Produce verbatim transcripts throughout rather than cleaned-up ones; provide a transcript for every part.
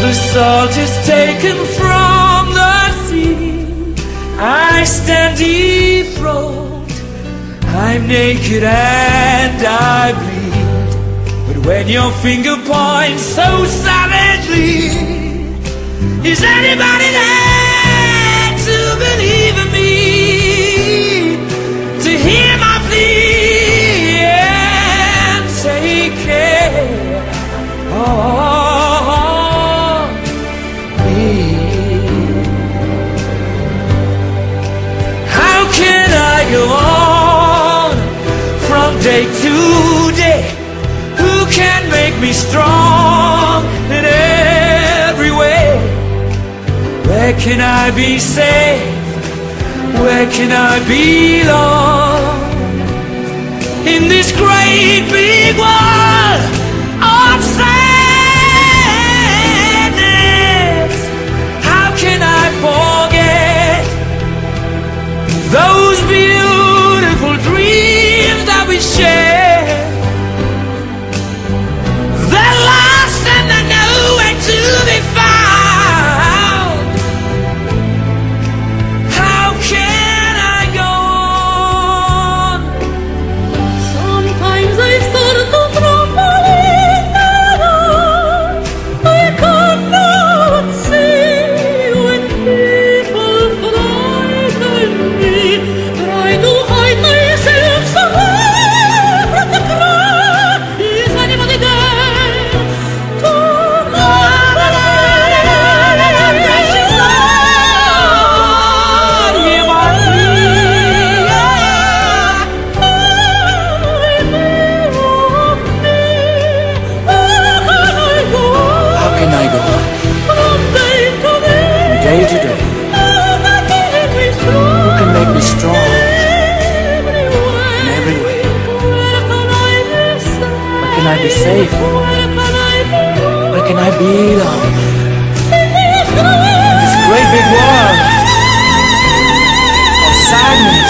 the salt is taken from the sea. I stand dethroned, I'm naked and I bleed. But when your finger points so savagely, is anybody there to believe in me? To hear my plea and take care of me. How can I go on from day to day? Who can make me strong in every way? Where can I be safe? Where can I belong? In this great big world of sadness, how can I forget those beautiful dreams that we shared? They're lost and they're nowhere to be found. Day to day, who can make me strong in every way? Where can I be safe? Where can I belong? In this great big world of sadness,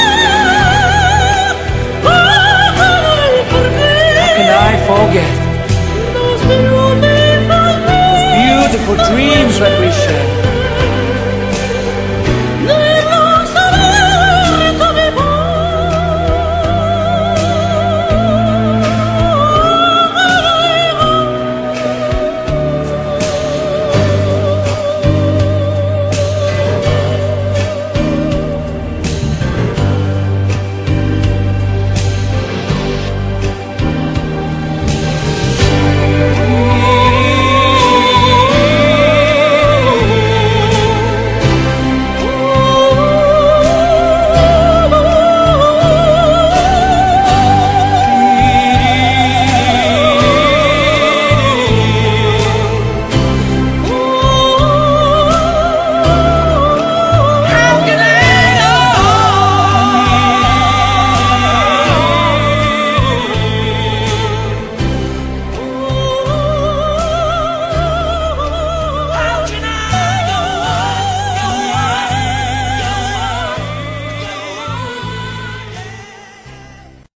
how can I forget those beautiful dreams that we shared?